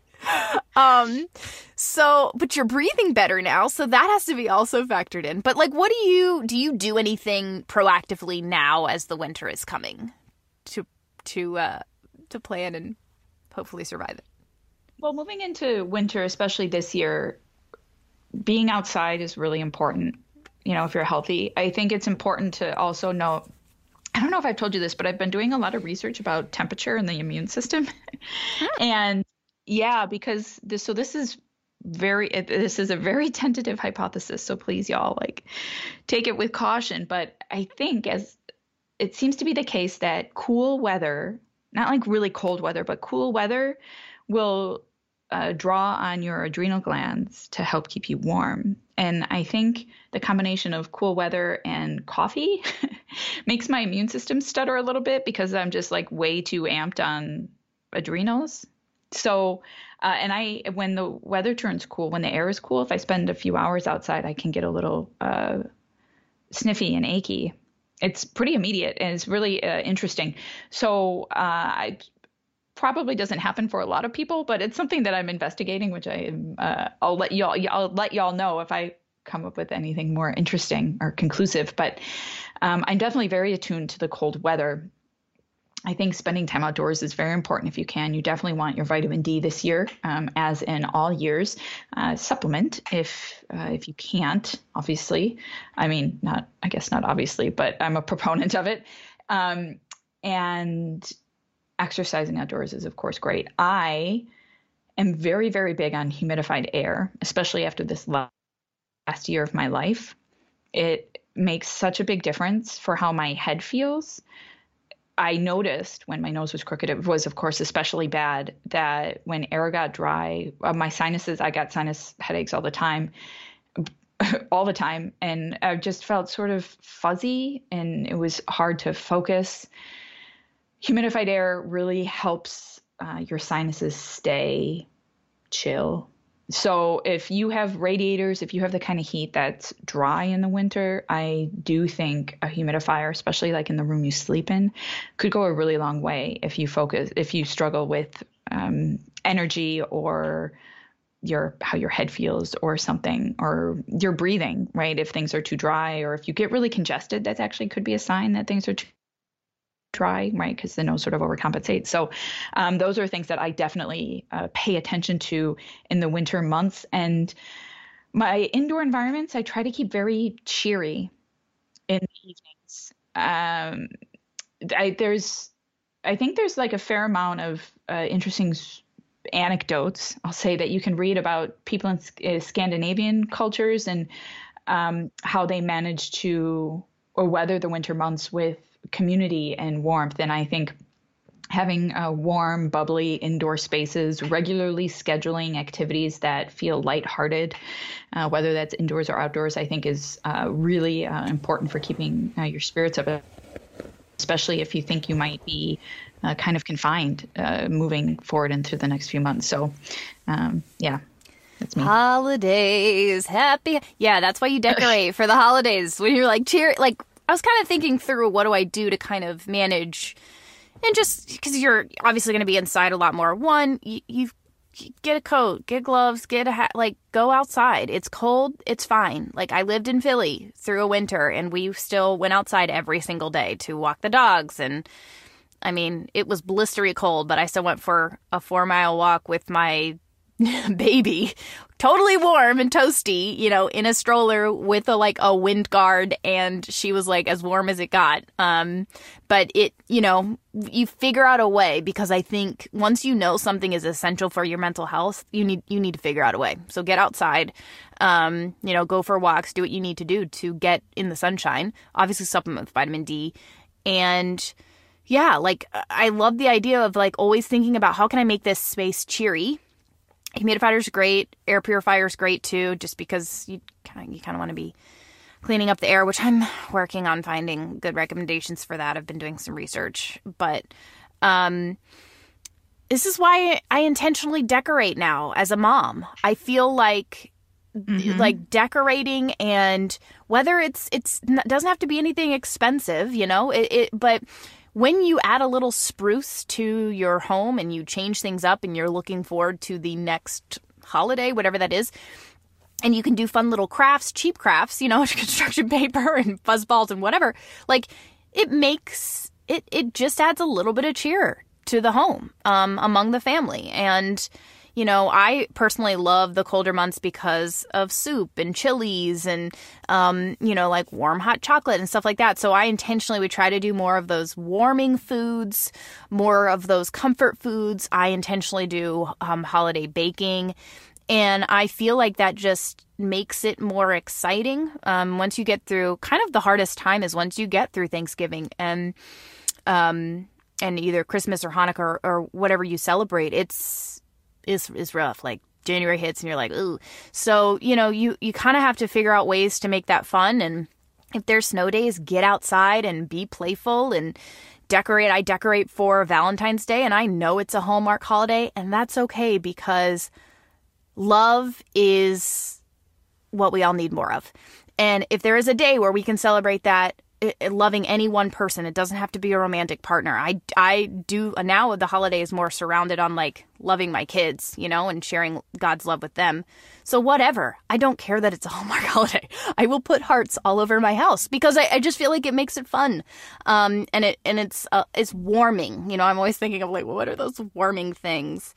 But you're breathing better now, so that has to be also factored in. But what do you do anything proactively now as the winter is coming to plan and hopefully survive it? Well, moving into winter, especially this year, being outside is really important. If you're healthy, I think it's important to also know, I don't know if I've told you this, but I've been doing a lot of research about temperature and the immune system. And yeah, because this is a very tentative hypothesis. So please, y'all, take it with caution. But I think as it seems to be the case that cool weather, not really cold weather, but cool weather will draw on your adrenal glands to help keep you warm. And I think the combination of cool weather and coffee makes my immune system stutter a little bit because I'm just way too amped on adrenals. So, when the weather turns cool, when the air is cool, if I spend a few hours outside, I can get a little sniffy and achy. It's pretty immediate and it's really interesting. So, it probably doesn't happen for a lot of people, but it's something that I'm investigating, which I'll let y'all know if I come up with anything more interesting or conclusive. But I'm definitely very attuned to the cold weather. I think spending time outdoors is very important if you can. You definitely want your vitamin D this year, as in all years. Supplement if you can't, obviously. I guess not obviously, but I'm a proponent of it. And exercising outdoors is, of course, great. I am very, very big on humidified air, especially after this last year of my life. It makes such a big difference for how my head feels. I noticed when my nose was crooked, it was, of course, especially bad that when air got dry, my sinuses, I got sinus headaches all the time. And I just felt sort of fuzzy and it was hard to focus. Humidified air really helps your sinuses stay chill. So if you have radiators, if you have the kind of heat that's dry in the winter, I do think a humidifier, especially in the room you sleep in, could go a really long way if you struggle with energy or how your head feels or something, or your breathing, right? If things are too dry or if you get really congested, that actually could be a sign that things are too dry, right? Because the nose sort of overcompensates. So those are things that I definitely pay attention to in the winter months. And my indoor environments, I try to keep very cheery in the evenings. I think there's a fair amount of interesting anecdotes, I'll say, that you can read about people in Scandinavian cultures and how they manage to or weather the winter months with community and warmth. And I think having warm, bubbly indoor spaces, regularly scheduling activities that feel lighthearted, whether that's indoors or outdoors, I think is really important for keeping your spirits up, especially if you think you might be kind of confined moving forward into the next few months. So, yeah. That's me. Holidays, happy. Yeah, that's why you decorate for the holidays. When you're like cheer, like I was kind of thinking through what do I do to kind of manage, and just because you're obviously going to be inside a lot more. One, you get a coat, get gloves, get a hat, like go outside. It's cold, it's fine. Like I lived in Philly through a winter, and we still went outside every single day to walk the dogs. And I mean, it was blistery cold, but I still went for a 4-mile walk with my baby, totally warm and toasty, you know, in a stroller with a wind guard, and she was like as warm as it got. But it, you know, you figure out a way, because I think once you know something is essential for your mental health, you need to figure out a way. So get outside, you know, go for walks, do what you need to do to get in the sunshine. Obviously supplement with vitamin D. And yeah, like I love the idea of like always thinking about how can I make this space cheery. Humidifiers great, air purifiers great too, just because you kind of want to be cleaning up the air, which I'm working on finding good recommendations for that. I've been doing some research, but this is why I intentionally decorate now as a mom. I feel like like decorating, and whether it doesn't have to be anything expensive, you know, but when you add a little spruce to your home and you change things up and you're looking forward to the next holiday, whatever that is, and you can do fun little crafts, cheap crafts, you know, construction paper and fuzzballs and whatever, like it makes it just adds a little bit of cheer to the home among the family. And you know, I personally love the colder months because of soup and chilies and, you know, like warm hot chocolate and stuff like that. So I intentionally would try to do more of those warming foods, more of those comfort foods. I intentionally do holiday baking. And I feel like that just makes it more exciting. Once you get through, kind of the hardest time is once you get through Thanksgiving and either Christmas or Hanukkah or whatever you celebrate, is rough. Like January hits and you're like, ooh. So, you know, you kind of have to figure out ways to make that fun. And if there's snow days, get outside and be playful and decorate. I decorate for Valentine's Day, and I know it's a Hallmark holiday, and that's okay, because love is what we all need more of. And if there is a day where we can celebrate that, loving any one person, it doesn't have to be a romantic partner. I do now. The holiday is more surrounded on like loving my kids, you know, and sharing God's love with them. So whatever, I don't care that it's a Hallmark holiday. I will put hearts all over my house because I just feel like it makes it fun. And it's warming. You know, I'm always thinking of like, what are those warming things?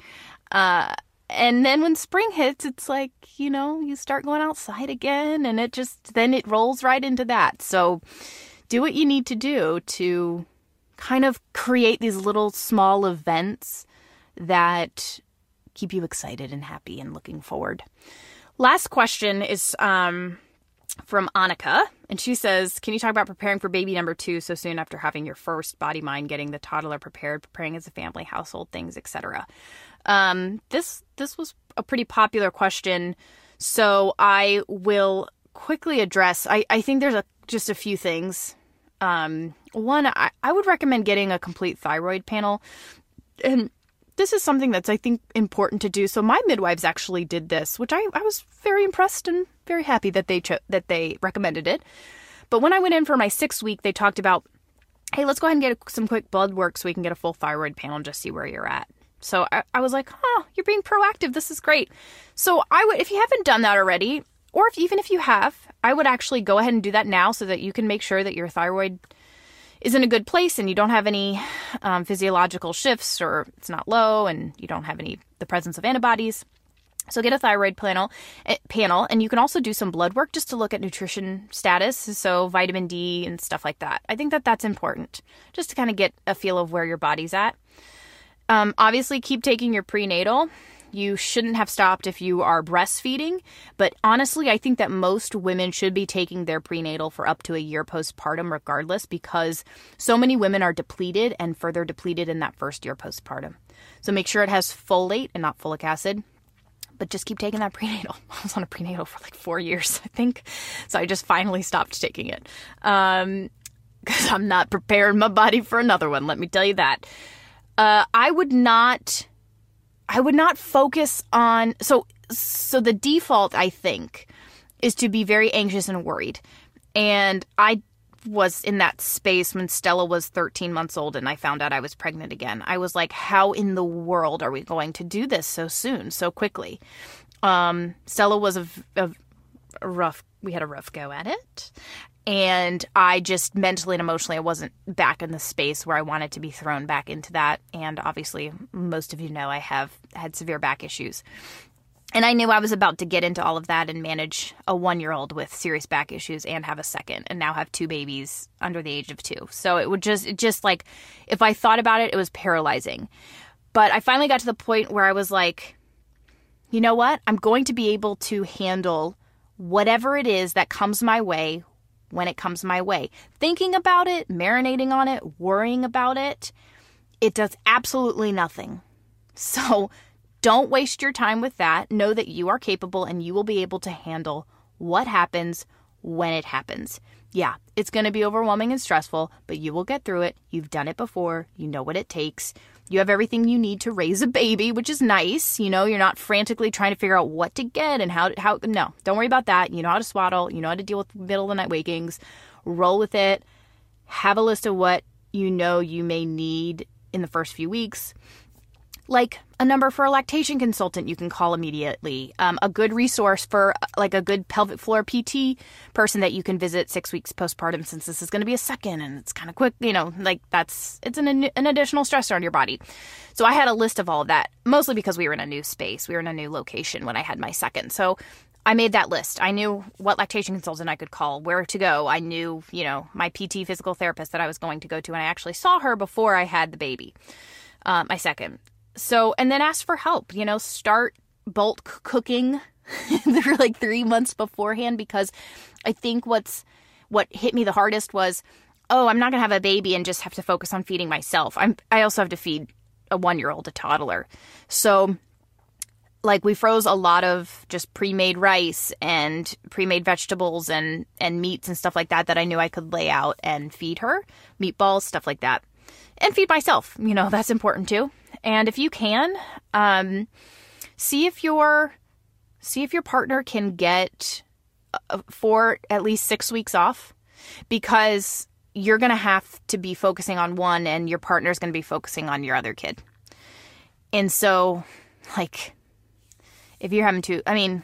And then when spring hits, it's like, you know, you start going outside again, and then it rolls right into that. So do what you need to do to kind of create these little small events that keep you excited and happy and looking forward. Last question is from Annika, and she says, can you talk about preparing for baby number 2 so soon after having your first, body, mind, getting the toddler prepared, preparing as a family, household things, etc.? This was a pretty popular question, so I will quickly address. I think there's just a few things. One, I would recommend getting a complete thyroid panel, and this is something that's, I think, important to do. So my midwives actually did this, which I was very impressed and very happy that they recommended it. But when I went in for my 6th week, they talked about, hey, let's go ahead and get some quick blood work so we can get a full thyroid panel and just see where you're at. So I was like, you're being proactive. This is great. So I would, if you haven't done that already, or even if you have, I would actually go ahead and do that now so that you can make sure that your thyroid is in a good place and you don't have any physiological shifts, or it's not low and you don't have the presence of antibodies. So get a thyroid panel, and you can also do some blood work just to look at nutrition status, so vitamin D and stuff like that. I think that that's important, just to kind of get a feel of where your body's at. Obviously, keep taking your prenatal. You shouldn't have stopped if you are breastfeeding. But honestly, I think that most women should be taking their prenatal for up to a year postpartum regardless, because so many women are depleted and further depleted in that first year postpartum. So make sure it has folate and not folic acid. But just keep taking that prenatal. I was on a prenatal for like 4 years, I think. So I just finally stopped taking it. Because I'm not preparing my body for another one, let me tell you that. I would not focus on, so the default, I think, is to be very anxious and worried. And I was in that space when Stella was 13 months old and I found out I was pregnant again. I was like, how in the world are we going to do this so soon, so quickly? Stella was we had a rough go at it. And I just mentally and emotionally, I wasn't back in the space where I wanted to be thrown back into that. And obviously, most of you know I have had severe back issues. And I knew I was about to get into all of that and manage a 1-year-old with serious back issues and have a second, and now have 2 babies under the age of 2. So it just like, if I thought about it, it was paralyzing. But I finally got to the point where I was like, you know what? I'm going to be able to handle whatever it is that comes my way when it comes my way. Thinking about it, marinating on it, worrying about it, it does absolutely nothing. So don't waste your time with that. Know that you are capable and you will be able to handle what happens when it happens. Yeah, it's going to be overwhelming and stressful, but you will get through it. You've done it before. You know what it takes. You have everything you need to raise a baby, which is nice. You know, you're not frantically trying to figure out what to get and how, no, don't worry about that. You know how to swaddle. You know how to deal with middle of the night wakings. Roll with it. Have a list of what you know you may need in the first few weeks. Like a number for a lactation consultant you can call immediately. A good resource for like a good pelvic floor PT person that you can visit 6 weeks postpartum, since this is going to be a second and it's kind of quick, you know, like it's an additional stressor on your body. So I had a list of all of that, mostly because we were in a new space. We were in a new location when I had my second. So I made that list. I knew what lactation consultant I could call, where to go. I knew, you know, my PT physical therapist that I was going to go to, and I actually saw her before I had the baby, my second. So, and then ask for help, you know, start bulk cooking for like 3 months beforehand, because I think what hit me the hardest was, oh, I'm not going to have a baby and just have to focus on feeding myself. I also have to feed a 1-year-old, a toddler. So like we froze a lot of just pre-made rice and pre-made vegetables and meats and stuff like that I knew I could lay out and feed her, meatballs, stuff like that, and feed myself. You know, that's important too. And if you can, see if your partner can get for at least 6 weeks off, because you're going to have to be focusing on one and your partner's going to be focusing on your other kid. And so, like, if you're having to, I mean,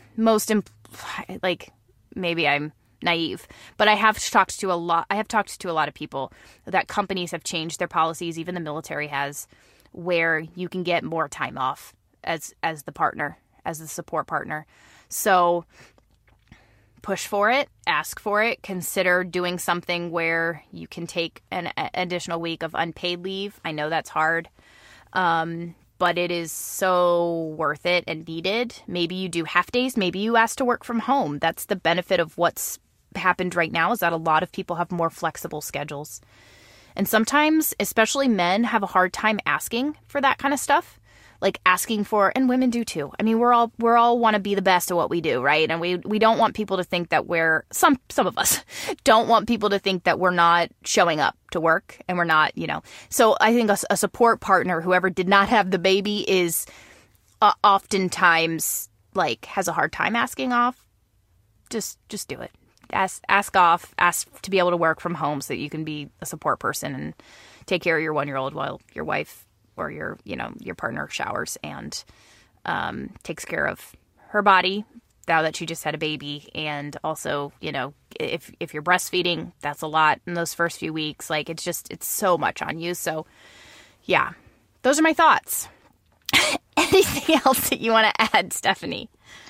maybe I'm naive, but I have talked to a lot of people that companies have changed their policies, even the military has, where you can get more time off as the partner, as the support partner. So push for it, ask for it, consider doing something where you can take an additional week of unpaid leave. I know that's hard, but it is so worth it and needed. Maybe you do half days, maybe you ask to work from home. That's the benefit of what's happened right now, is that a lot of people have more flexible schedules. And sometimes, especially men, have a hard time asking for that kind of stuff. Like asking for, and women do too. I mean, we're all want to be the best at what we do, right? And we don't want people to think that some of us don't want people to think that we're not showing up to work and we're not, you know. So I think a support partner, whoever did not have the baby, is oftentimes like has a hard time asking off. Just do it. Ask off, ask to be able to work from home so that you can be a support person and take care of your 1-year-old while your wife or your partner showers and takes care of her body now that she just had a baby. And also, you know, if you're breastfeeding, that's a lot in those first few weeks. Like it's so much on you. So yeah, those are my thoughts. Anything else that you want to add, Stephanie?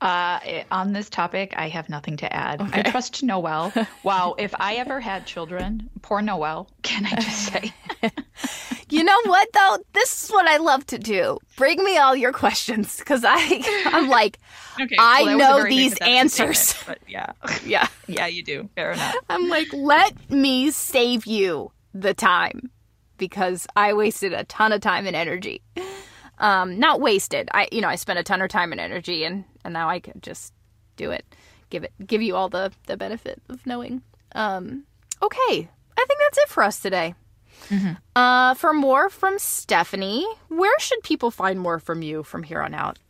On this topic, I have nothing to add. Okay. I trust Noelle. Wow, if I ever had children, poor Noelle, can I just say? You know what, though? This is what I love to do. Bring me all your questions, because I'm like, Okay, I well, know these answers. Statement, but yeah. Yeah. Yeah, you do. Fair enough. I'm like, let me save you the time, because I wasted a ton of time and energy. Not wasted. I spent a ton of time and energy, and now I could just do it. Give you all the benefit of knowing. Okay. I think that's it for us today. Mm-hmm. For more from Stephanie, where should people find more from you from here on out?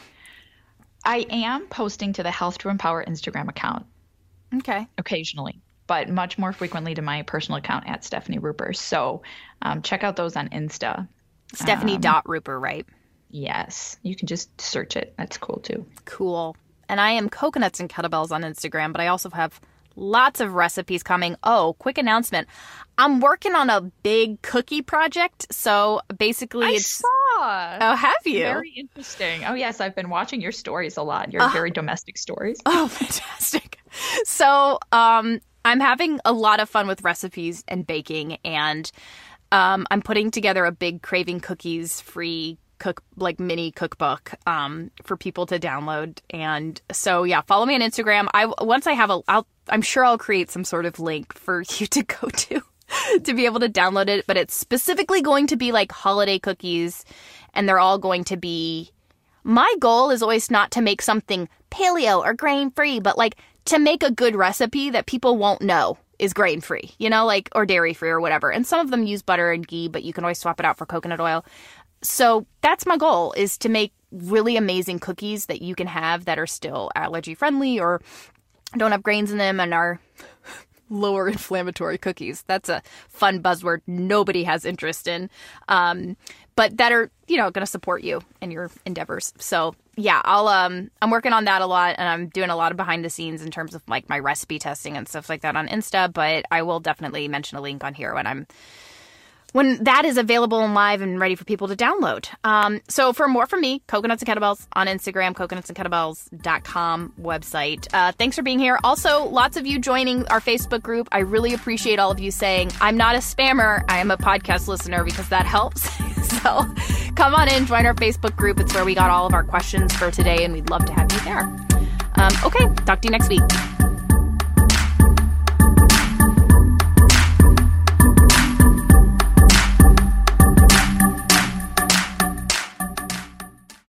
I am posting to the Health to Empower Instagram account. Okay. Occasionally, but much more frequently to my personal account at Stephanie Ruper. So check out those on Insta. Stephanie.Ruper, right? Yes. You can just search it. That's cool too. Cool. And I am Coconuts and Kettlebells on Instagram, but I also have lots of recipes coming. Oh, quick announcement. I'm working on a big cookie project. So basically I saw. Oh, have you? Very interesting. Oh, yes. I've been watching your stories a lot. Your very domestic stories. Oh, fantastic. So I'm having a lot of fun with recipes and baking, and I'm putting together a big Craving Cookies free mini cookbook for people to download. And so yeah, follow me on Instagram. Once I have I'm sure I'll create some sort of link for you to go to be able to download it, but it's specifically going to be like holiday cookies, and they're all going to be, my goal is always not to make something paleo or grain free, but like to make a good recipe that people won't know is grain free, or dairy free or whatever. And some of them use butter and ghee, but you can always swap it out for coconut oil. So that's my goal, is to make really amazing cookies that you can have that are still allergy friendly or don't have grains in them and are lower inflammatory cookies. That's a fun buzzword nobody has interest in, but that are, going to support you in your endeavors. So yeah, I'm working on that a lot, and I'm doing a lot of behind the scenes in terms of like my recipe testing and stuff like that on Insta, but I will definitely mention a link on here when that is available and live and ready for people to download. So for more from me, Coconuts and Kettlebells on Instagram, coconutsandkettlebells.com website. Thanks for being here. Also, lots of you joining our Facebook group. I really appreciate all of you saying, I'm not a spammer, I am a podcast listener, because that helps. So come on in, join our Facebook group. It's where we got all of our questions for today, and we'd love to have you there. Okay, talk to you next week.